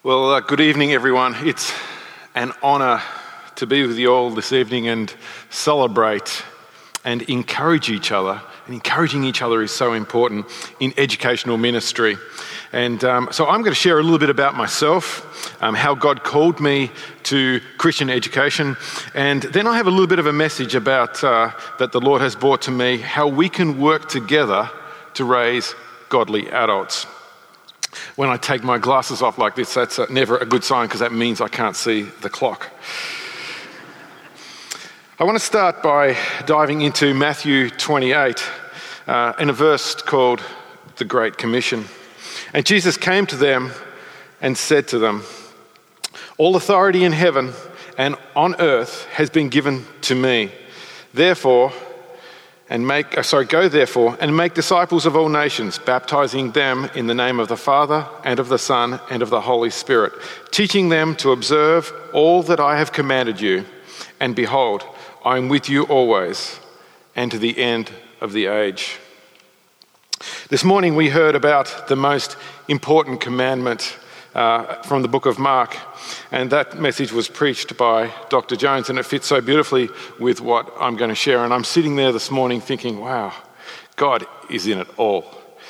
Well, good evening, everyone. It's an honour to be with you all this evening and celebrate and encourage each other. And encouraging each other is so important in educational ministry. And so I'm going to share a little bit about myself, how God called me to Christian education. And then I have a little bit of a message about that the Lord has brought to me, how we can work together to raise godly adults. When I take my glasses off like this, that's never a good sign because that means I can't see the clock. I want to start by diving into Matthew 28 in a verse called the Great Commission. And Jesus came to them and said to them, "All authority in heaven and on earth has been given to me. Go therefore and make disciples of all nations, baptizing them in the name of the Father and of the Son and of the Holy Spirit, teaching them to observe all that I have commanded you. And behold, I am with you always and to the end of the age." This morning we heard about the most important commandment from the book of Mark, and that message was preached by Dr. Jones, and it fits so beautifully with what I'm going to share. And I'm sitting there this morning thinking, wow, God is in it all.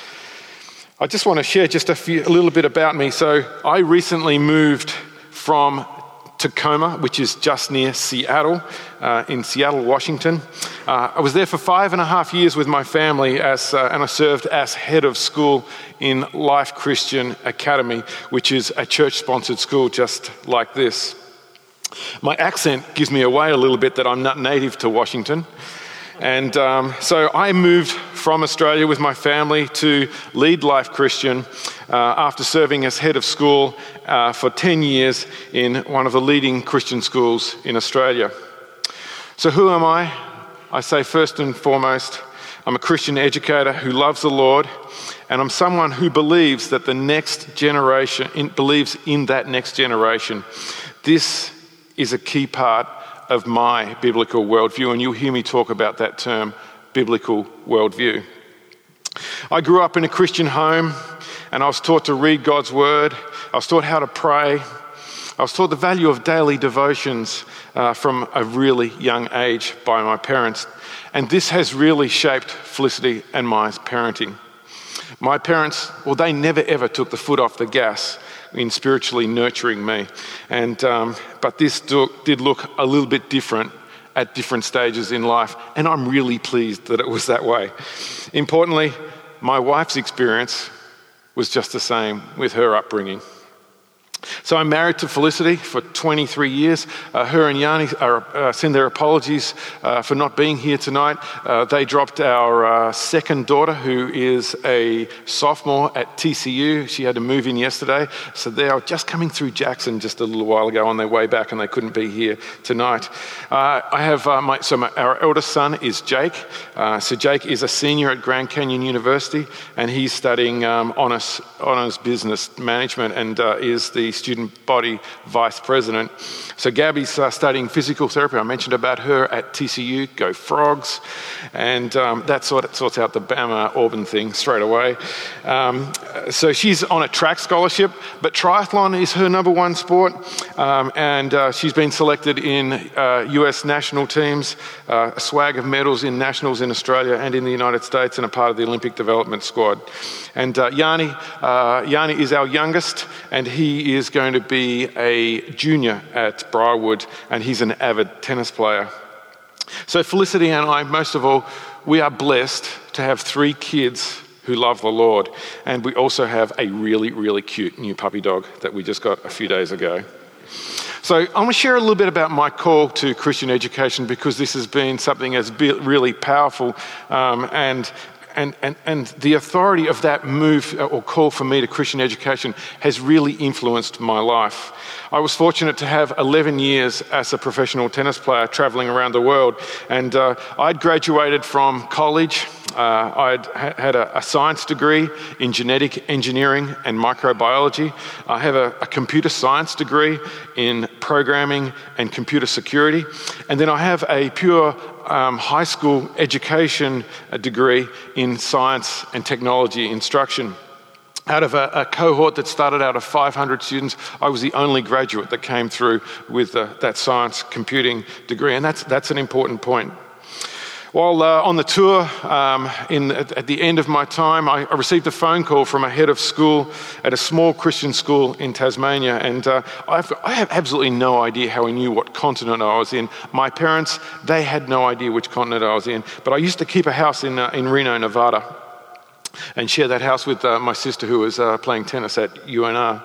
I just want to share just a little bit about me. So I recently moved from Tacoma, which is just near Seattle, in Seattle, Washington. I was there for 5.5 years with my family and I served as head of school in Life Christian Academy, which is a church-sponsored school just like this. My accent gives me away a little bit that I'm not native to Washington. And so I moved from Australia with my family to lead Life Christian after serving as head of school for 10 years in one of the leading Christian schools in Australia. So who am I? I say first and foremost, I'm a Christian educator who loves the Lord, and I'm someone who believes that the next generation, believes in that next generation. This is a key part of my biblical worldview, and you'll hear me talk about that term, biblical worldview. I grew up in a Christian home, and I was taught to read God's word. I was taught how to pray. I was taught the value of daily devotions from a really young age by my parents, and this has really shaped Felicity and my parenting. My parents, they never ever took the foot off the gas in spiritually nurturing me. But this did look a little bit different at different stages in life, and I'm really pleased that it was that way. Importantly, my wife's experience was just the same with her upbringing. So I'm married to Felicity for 23 years. Her and Yanni send their apologies for not being here tonight. They dropped our second daughter, who is a sophomore at TCU. She had to move in yesterday. So they are just coming through Jackson just a little while ago on their way back, and they couldn't be here tonight. I have our eldest son is Jake. So Jake is a senior at Grand Canyon University, and he's studying honors business management and is the student body vice president. So Gabby's studying physical therapy. I mentioned about her at TCU, go Frogs, and that sorts out the Bama-Auburn thing straight away. So she's on a track scholarship, but triathlon is her number one sport, and she's been selected in US national teams, a swag of medals in nationals in Australia and in the United States, and a part of the Olympic development squad. And Yanni is our youngest, and he is going to be a junior at Briarwood, and he's an avid tennis player. So Felicity and I, most of all, we are blessed to have 3 kids who love the Lord, and we also have a really, really cute new puppy dog that we just got a few days ago. So I want to share a little bit about my call to Christian education, because this has been something that's really powerful, and the authority of that move or call for me to Christian education has really influenced my life. I was fortunate to have 11 years as a professional tennis player traveling around the world, and I'd graduated from college. I'd had a science degree in genetic engineering and microbiology. I have a computer science degree in programming and computer security, and then I have a pure high school education degree in science and technology instruction. Out of a cohort that started out of 500 students, I was the only graduate that came through with that science computing degree, and that's an important point. While on the tour, at the end of my time, I received a phone call from a head of school at a small Christian school in Tasmania, and I have absolutely no idea how he knew what continent I was in. My parents, they had no idea which continent I was in, but I used to keep a house in Reno, Nevada, and share that house with my sister who was playing tennis at UNR.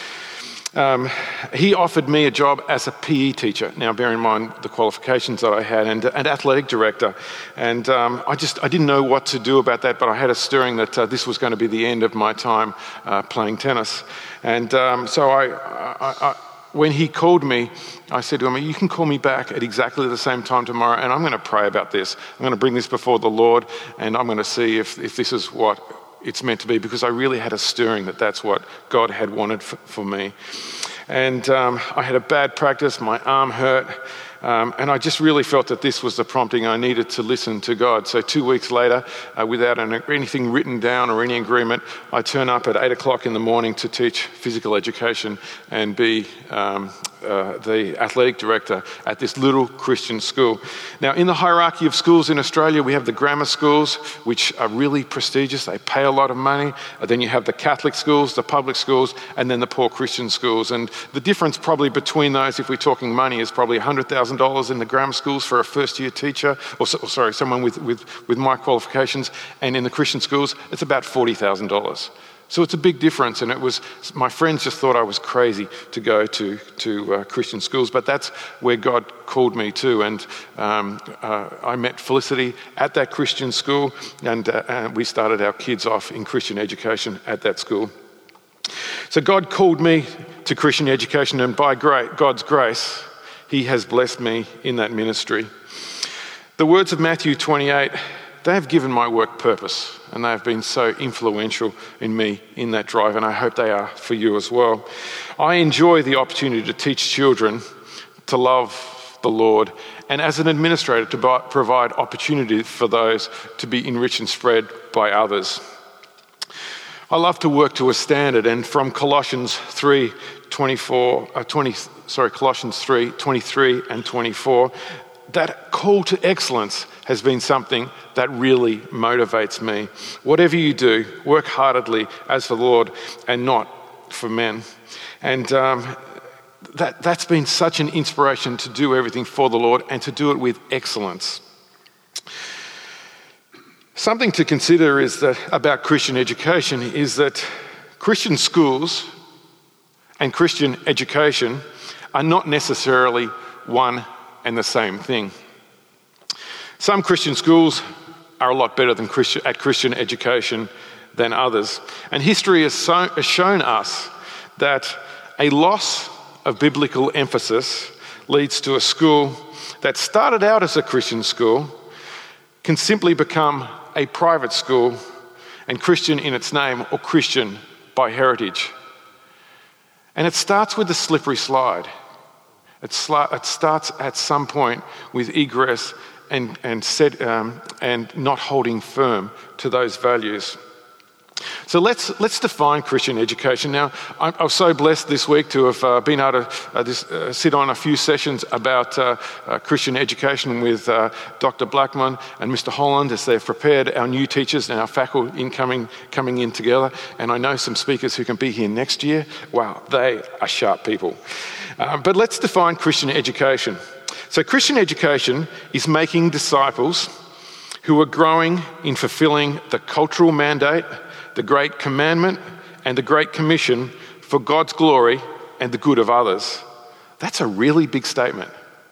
He offered me a job as a PE teacher, now bear in mind the qualifications that I had, and athletic director. And I didn't know what to do about that, but I had a stirring that this was going to be the end of my time playing tennis. And so when he called me, I said to him, you can call me back at exactly the same time tomorrow, and I'm going to pray about this. I'm going to bring this before the Lord, and I'm going to see if this is what it's meant to be, because I really had a stirring that that's what God had wanted for me. And I had a bad practice, my arm hurt, and I just really felt that this was the prompting I needed to listen to God. So 2 weeks later, without anything written down or any agreement, I turn up at 8 o'clock in the morning to teach physical education and be the athletic director at this little Christian school. Now, in the hierarchy of schools in Australia, we have the grammar schools, which are really prestigious. They pay a lot of money. Then you have the Catholic schools, the public schools, and then the poor Christian schools. And the difference probably between those, if we're talking money, is probably $100,000 in the grammar schools for a first-year teacher, someone with my qualifications, and in the Christian schools, it's about $40,000. So it's a big difference, and my friends just thought I was crazy to go to Christian schools, but that's where God called me to, and I met Felicity at that Christian school, and we started our kids off in Christian education at that school. So God called me to Christian education, and by God's grace, He has blessed me in that ministry. The words of Matthew 28, they have given my work purpose, and they have been so influential in me in that drive, and I hope they are for you as well. I enjoy the opportunity to teach children to love the Lord, and as an administrator to provide opportunity for those to be enriched and spread by others. I love to work to a standard, and from Colossians 3:23 and 24, that call to excellence has been something that really motivates me. Whatever you do, work heartedly as for the Lord and not for men. And that's been such an inspiration to do everything for the Lord and to do it with excellence. Something to consider is that about Christian education is that Christian schools and Christian education are not necessarily one and the same thing. Some Christian schools are a lot better at Christian education than others. And history has shown us that a loss of biblical emphasis leads to a school that started out as a Christian school can simply become a private school, and Christian in its name or Christian by heritage. And it starts with the slippery slide. It starts at some point with egress and not holding firm to those values. So let's define Christian education. Now, I was so blessed this week to have been able to sit on a few sessions about Christian education with Dr. Blackman and Mr. Holland as they've prepared our new teachers and our faculty coming in together. And I know some speakers who can be here next year. Wow, they are sharp people. But let's define Christian education. So Christian education is making disciples who are growing in fulfilling the cultural mandate, the Great Commandment, and the Great Commission for God's glory and the good of others. That's a really big statement.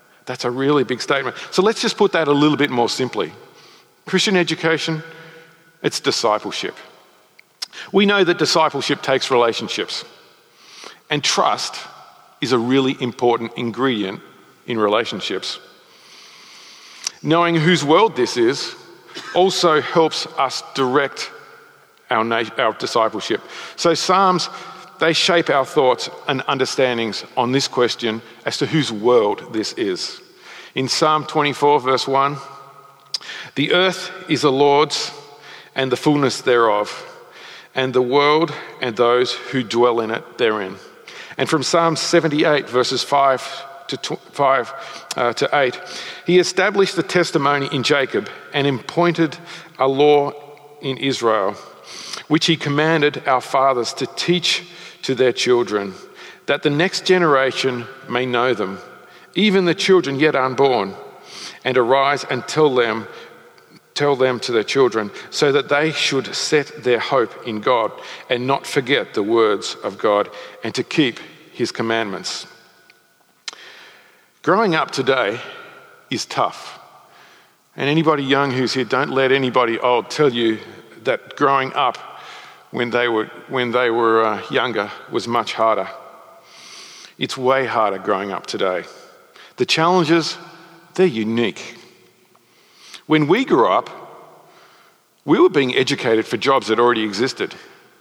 So let's just put that a little bit more simply. Christian education, it's discipleship. We know that discipleship takes relationships, and trust is a really important ingredient in relationships. Knowing whose world this is also helps us direct our discipleship. So Psalms, they shape our thoughts and understandings on this question as to whose world this is. In Psalm 24, verse 1, "The earth is the Lord's and the fullness thereof, and the world and those who dwell in it therein. And from Psalm 78, verses 5 to 8, he established the testimony in Jacob and appointed a law in Israel, which he commanded our fathers to teach to their children, that the next generation may know them, even the children yet unborn, and arise and tell them to their children, so that they should set their hope in God and not forget the words of God, and to keep his commandments. Growing up today is tough. And anybody young who's here, don't let anybody old tell you that growing up when they were younger was much harder. It's way harder growing up today. The challenges, they're unique. When we grew up, we were being educated for jobs that already existed.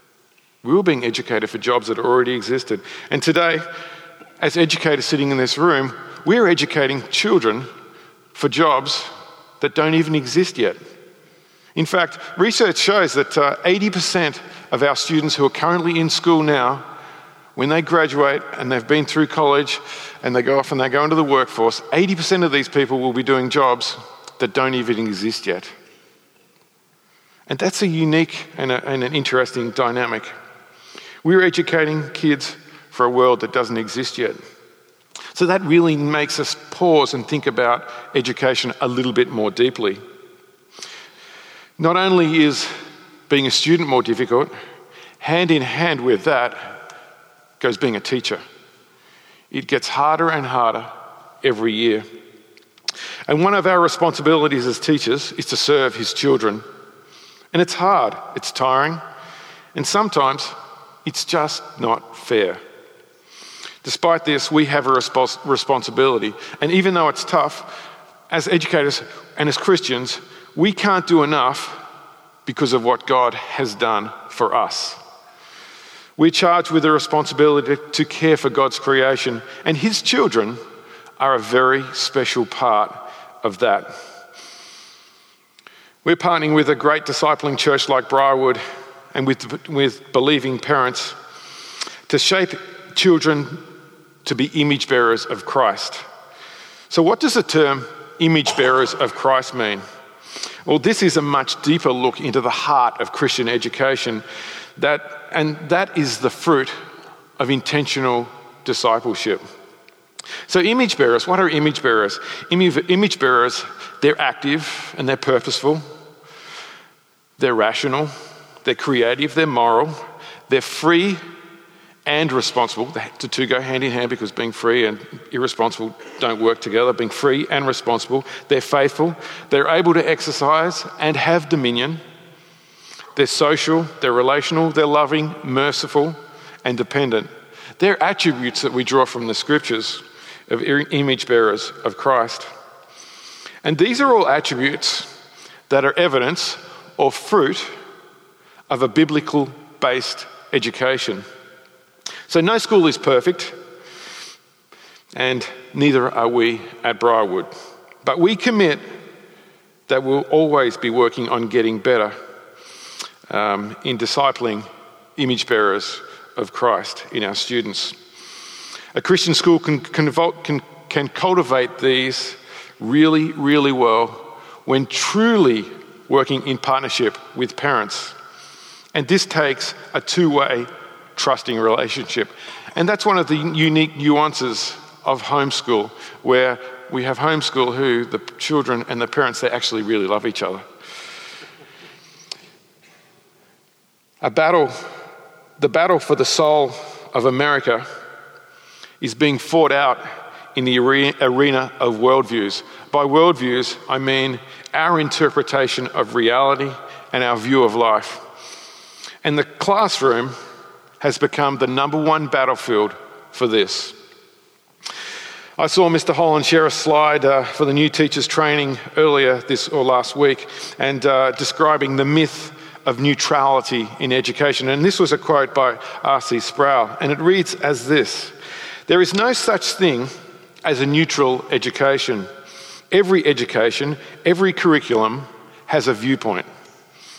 And today, as educators sitting in this room, we're educating children for jobs that don't even exist yet. In fact, research shows that 80% of our students who are currently in school now, when they graduate and they've been through college and they go off and they go into the workforce, 80% of these people will be doing jobs that don't even exist yet. And that's a unique and an interesting dynamic. We're educating kids for a world that doesn't exist yet. So that really makes us pause and think about education a little bit more deeply. Not only is being a student more difficult, hand in hand with that goes being a teacher. It gets harder and harder every year. And one of our responsibilities as teachers is to serve his children. And it's hard, it's tiring, and sometimes it's just not fair. Despite this, we have a responsibility. And even though it's tough, as educators and as Christians, we can't do enough because of what God has done for us. We're charged with the responsibility to care for God's creation, and his children are a very special part of that. We're partnering with a great discipling church like Briarwood and with believing parents to shape children to be image bearers of Christ. So what does the term image bearers of Christ mean? Well, this is a much deeper look into the heart of Christian education, and that is the fruit of intentional discipleship. So image bearers, what are image bearers? Image bearers, they're active and they're purposeful, they're rational, they're creative, they're moral, they're free and responsible. The two go hand in hand because being free and irresponsible don't work together. Being free and responsible, they're faithful, they're able to exercise and have dominion. They're social, they're relational, they're loving, merciful, and dependent. They're attributes that we draw from the scriptures of image bearers of Christ. And these are all attributes that are evidence or fruit of a biblical-based education. So no school is perfect, and neither are we at Briarwood. But we commit that we'll always be working on getting better in discipling image bearers of Christ in our students. A Christian school can cultivate these really, really well when truly working in partnership with parents. And this takes a two-way trusting relationship. And that's one of the unique nuances of homeschool, where we have homeschool who the children and the parents, they actually really love each other. The battle for the soul of America is being fought out in the arena of worldviews. By worldviews, I mean our interpretation of reality and our view of life. And the classroom has become the number one battlefield for this. I saw Mr. Holland share a slide for the new teachers training earlier last week, and describing the myth of neutrality in education. And this was a quote by R.C. Sproul, and it reads as this: "There is no such thing as a neutral education. Every education, every curriculum has a viewpoint.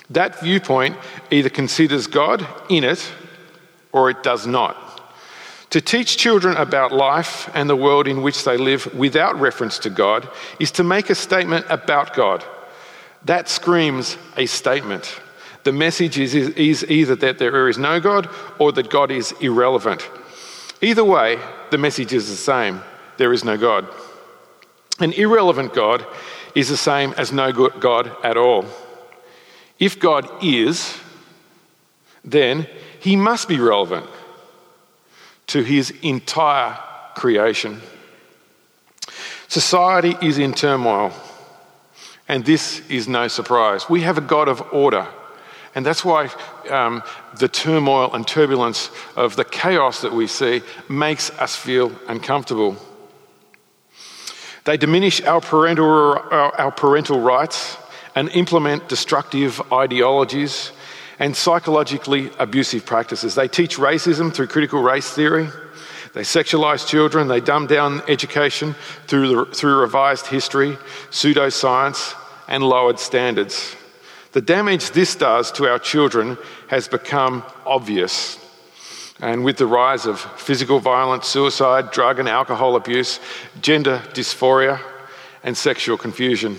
That viewpoint either considers God in it or it does not. To teach children about life and the world in which they live without reference to God is to make a statement about God. That screams a statement. The message is either that there is no God or that God is irrelevant. Either way, the message is the same. There is no God. An irrelevant God is the same as no God at all. If God is, then he must be relevant to his entire creation. Society is in turmoil, and this is no surprise. We have a God of order, and that's why the turmoil and turbulence of the chaos that we see makes us feel uncomfortable. They diminish our parental rights and implement destructive ideologies and psychologically abusive practices. They teach racism through critical race theory. They sexualise children. They dumb down education through revised history, pseudoscience, and lowered standards. The damage this does to our children has become obvious. And with the rise of physical violence, suicide, drug and alcohol abuse, gender dysphoria, and sexual confusion.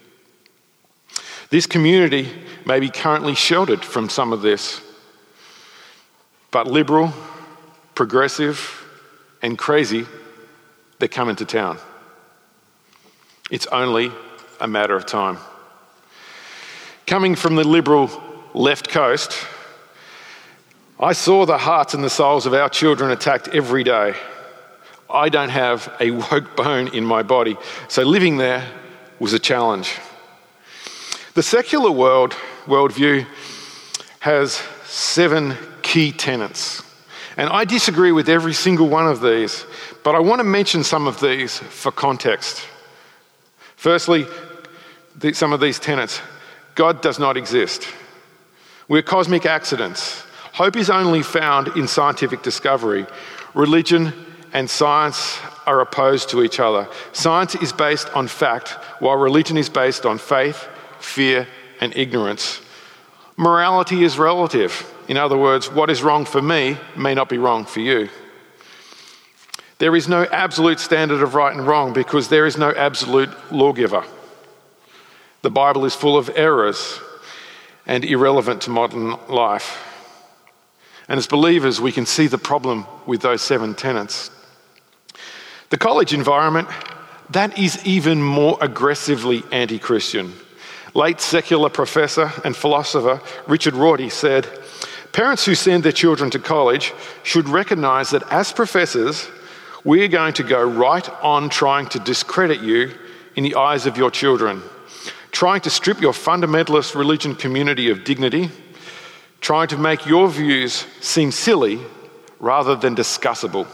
This community may be currently sheltered from some of this, but liberal, progressive, and crazy, they're coming to town. It's only a matter of time. Coming from the liberal left coast, I saw the hearts and the souls of our children attacked every day. I don't have a woke bone in my body, so living there was a challenge. The secular worldview has 7 key tenets, and I disagree with every single one of these, but I want to mention some of these for context. Firstly, some of these tenets. God does not exist. We're cosmic accidents. Hope is only found in scientific discovery. Religion and science are opposed to each other. Science is based on fact, while religion is based on faith, fear, and ignorance. Morality is relative. In other words, what is wrong for me may not be wrong for you. There is no absolute standard of right and wrong because there is no absolute lawgiver. The Bible is full of errors and irrelevant to modern life. And as believers, we can see the problem with those 7 tenets. The college environment, that is even more aggressively anti-Christian. Late secular professor and philosopher Richard Rorty said, "Parents who send their children to college should recognise that as professors, we're going to go right on trying to discredit you in the eyes of your children, trying to strip your fundamentalist religion community of dignity, trying to make your views seem silly rather than discussable."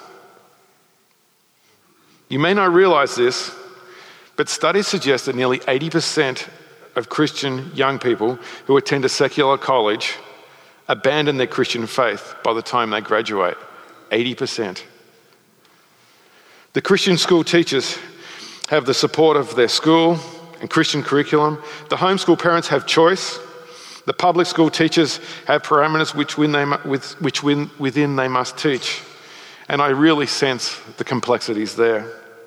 You may not realise this, but studies suggest that nearly 80% of Christian young people who attend a secular college abandon their Christian faith by the time they graduate. 80%. The Christian school teachers have the support of their school and Christian curriculum. The homeschool parents have choice. The public school teachers have parameters within they must teach. And I really sense the complexities there.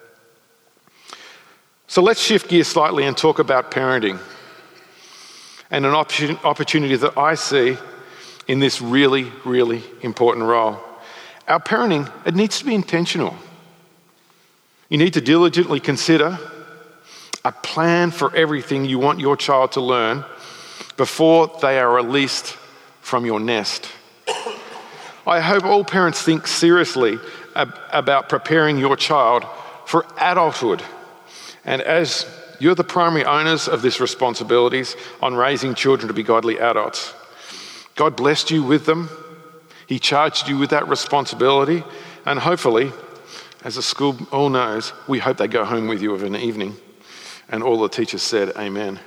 So let's shift gears slightly and talk about parenting and an opportunity that I see in this really, really important role. Our parenting, it needs to be intentional. You need to diligently consider a plan for everything you want your child to learn before they are released from your nest. I hope all parents think seriously about preparing your child for adulthood. And as you're the primary owners of this responsibilities on raising children to be godly adults, God blessed you with them. He charged you with that responsibility. And hopefully, as the school all knows, we hope they go home with you of an evening. And all the teachers said, amen.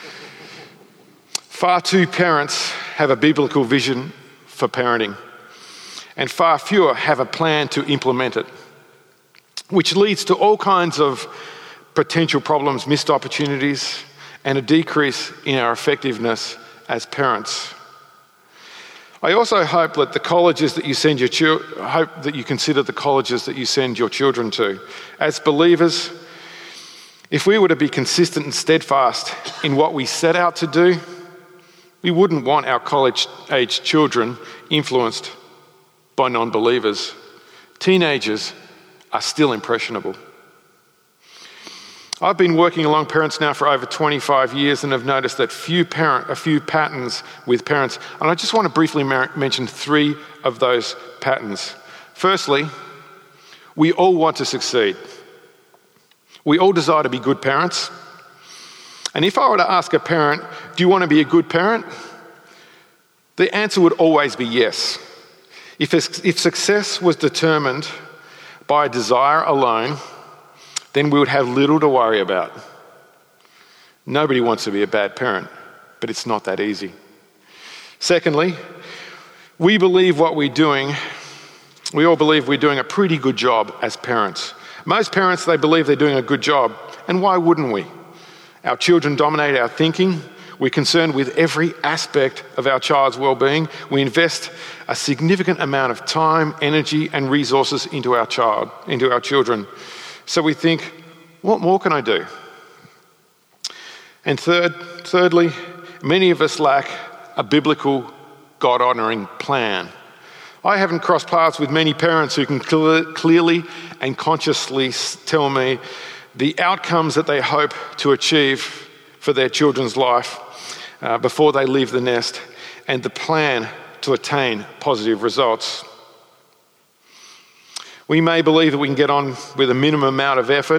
Far too parents have a biblical vision for parenting, and far fewer have a plan to implement it, which leads to all kinds of potential problems, missed opportunities, and a decrease in our effectiveness as parents. I also hope that the colleges that you send hope that you consider the colleges that you send your children to. As believers, if we were to be consistent and steadfast in what we set out to do, we wouldn't want our college-age children influenced by non-believers. Teenagers are still impressionable. I've been working along parents now for over 25 years and have noticed that a few patterns with parents. And I just want to briefly mention 3 of those patterns. Firstly, we all want to succeed. We all desire to be good parents. And if I were to ask a parent, do you want to be a good parent? The answer would always be yes. If success was determined by desire alone, then we would have little to worry about. Nobody wants to be a bad parent, but it's not that easy. Secondly, we all believe we're doing a pretty good job as parents. Most parents, they believe they're doing a good job, and why wouldn't we? Our children dominate our thinking. We're concerned with every aspect of our child's well-being. We invest a significant amount of time, energy, and resources into our children. So we think, what more can I do? And thirdly, many of us lack a biblical, God-honouring plan. I haven't crossed paths with many parents who can clearly and consciously tell me the outcomes that they hope to achieve for their children's life before they leave the nest and the plan to attain positive results. We may believe that we can get on with a minimum amount of effort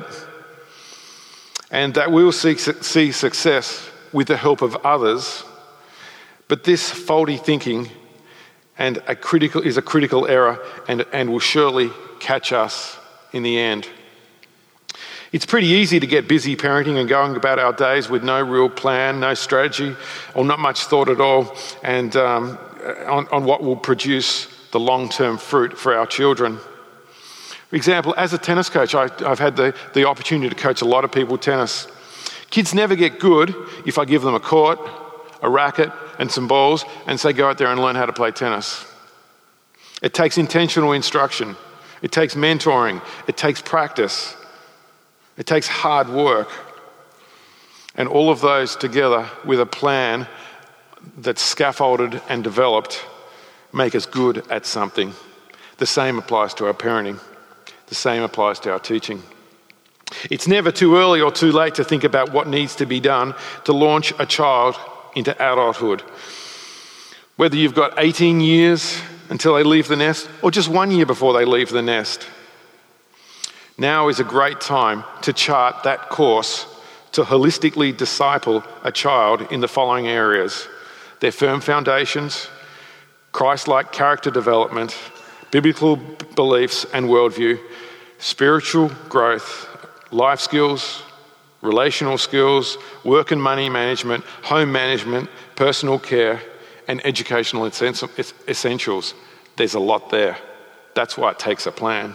and that we'll see success with the help of others, but this faulty thinking is a critical error and will surely catch us in the end. It's pretty easy to get busy parenting and going about our days with no real plan, no strategy, or not much thought at all, and on what will produce the long-term fruit for our children. For example, as a tennis coach, I've had the opportunity to coach a lot of people tennis. Kids never get good if I give them a court, a racket, and some balls, and say go out there and learn how to play tennis. It takes intentional instruction. It takes mentoring. It takes practice. It takes hard work. And all of those together with a plan that's scaffolded and developed make us good at something. The same applies to our parenting. The same applies to our teaching. It's never too early or too late to think about what needs to be done to launch a child into adulthood. Whether you've got 18 years until they leave the nest or just 1 year before they leave the nest. Now is a great time to chart that course to holistically disciple a child in the following areas: their firm foundations, Christ-like character development, biblical beliefs and worldview, spiritual growth, life skills, relational skills, work and money management, home management, personal care, and educational essentials. There's a lot there. That's why it takes a plan.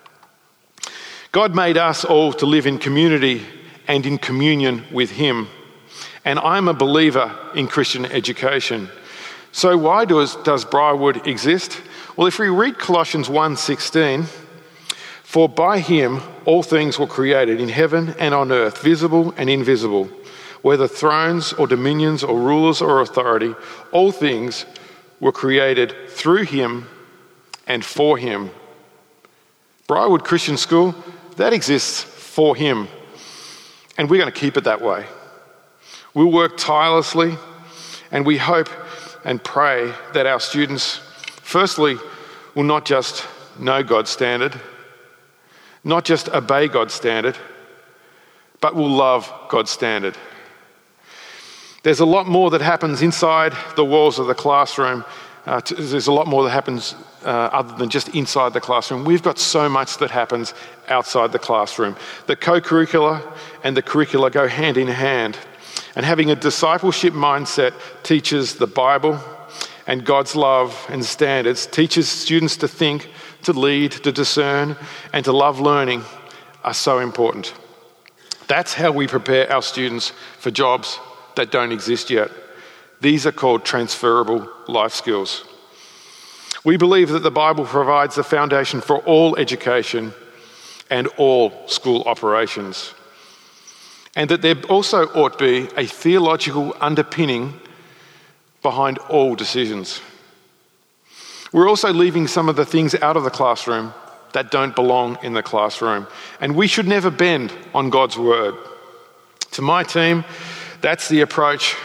God made us all to live in community and in communion with Him. And I'm a believer in Christian education. So why does Briarwood exist? Well, if we read Colossians 1:16, for by Him all things were created in heaven and on earth, visible and invisible, whether thrones or dominions or rulers or authority, all things were created through Him and for Him. Briarwood Christian School, that exists for Him, and we're going to keep it that way. We'll work tirelessly, and we hope and pray that our students, firstly, will not just know God's standard, not just obey God's standard, but will love God's standard. There's a lot more that happens inside the walls of the classroom. There's a lot more that happens other than just inside the classroom. We've got so much that happens outside the classroom. The co-curricular and the curricula go hand in hand. And having a discipleship mindset teaches the Bible and God's love and standards, teaches students to think, to lead, to discern, and to love learning are so important. That's how we prepare our students for jobs that don't exist yet. These are called transferable life skills. We believe that the Bible provides the foundation for all education and all school operations, and that there also ought to be a theological underpinning behind all decisions. We're also leaving some of the things out of the classroom that don't belong in the classroom, and we should never bend on God's word. To my team, that's the approach.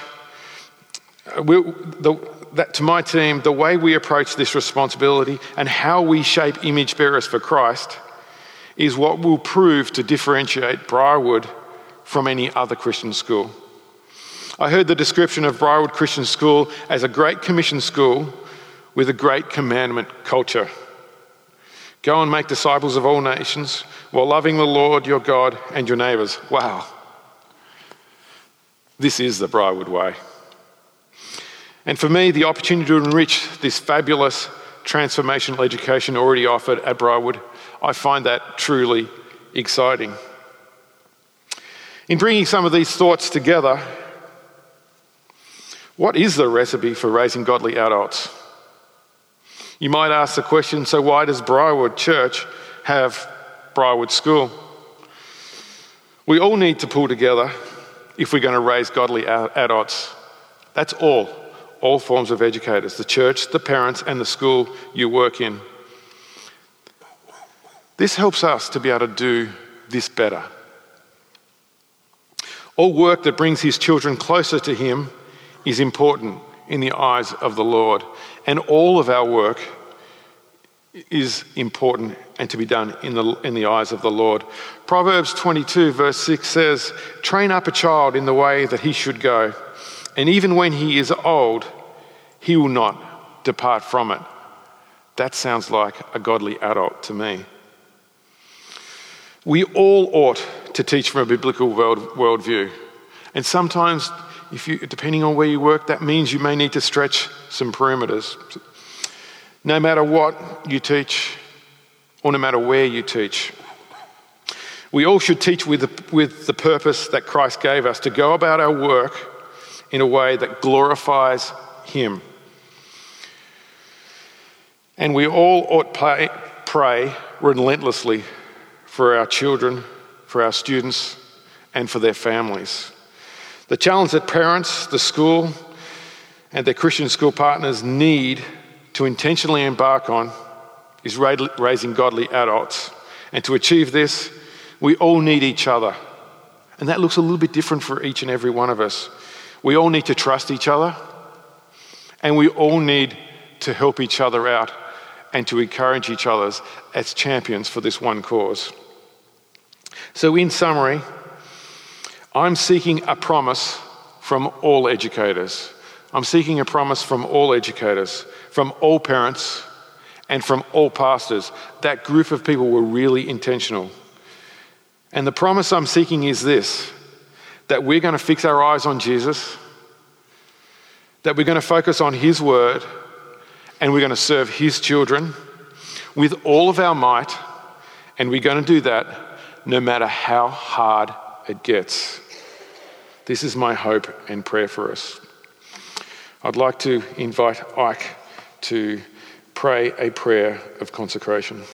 To my team, the way we approach this responsibility and how we shape image bearers for Christ is what will prove to differentiate Briarwood from any other Christian school. I heard the description of Briarwood Christian School as a great commission school with a great commandment culture. Go and make disciples of all nations while loving the Lord your God and your neighbours. Wow. This is the Briarwood way. And for me, the opportunity to enrich this fabulous transformational education already offered at Briarwood, I find that truly exciting. In bringing some of these thoughts together, what is the recipe for raising godly adults? You might ask the question, so why does Briarwood Church have Briarwood School? We all need to pull together if we're going to raise godly adults. That's all forms of educators, the church, the parents, and the school you work in. This helps us to be able to do this better. All work that brings his children closer to him is important in the eyes of the Lord, and all of our work is important and to be done in the eyes of the Lord. Proverbs 22 verse 6 says, "Train up a child in the way that he should go, and even when he is old, he will not depart from it." That sounds like a godly adult to me. We all ought to teach from a biblical worldview. And sometimes, depending on where you work, that means you may need to stretch some perimeters. No matter what you teach, or no matter where you teach, we all should teach with the purpose that Christ gave us, to go about our work in a way that glorifies him. And we all ought pray relentlessly for our children, for our students, and for their families. The challenge that parents, the school, and their Christian school partners need to intentionally embark on is raising godly adults. And to achieve this, we all need each other. And that looks a little bit different for each and every one of us. We all need to trust each other, and we all need to help each other out and to encourage each other as champions for this one cause. So in summary, I'm seeking a promise from all educators. I'm seeking a promise from all educators, from all parents, and from all pastors. That group of people were really intentional. And the promise I'm seeking is this, that we're going to fix our eyes on Jesus, that we're going to focus on his word, and we're going to serve his children with all of our might, and we're going to do that no matter how hard it gets. This is my hope and prayer for us. I'd like to invite Ike to pray a prayer of consecration.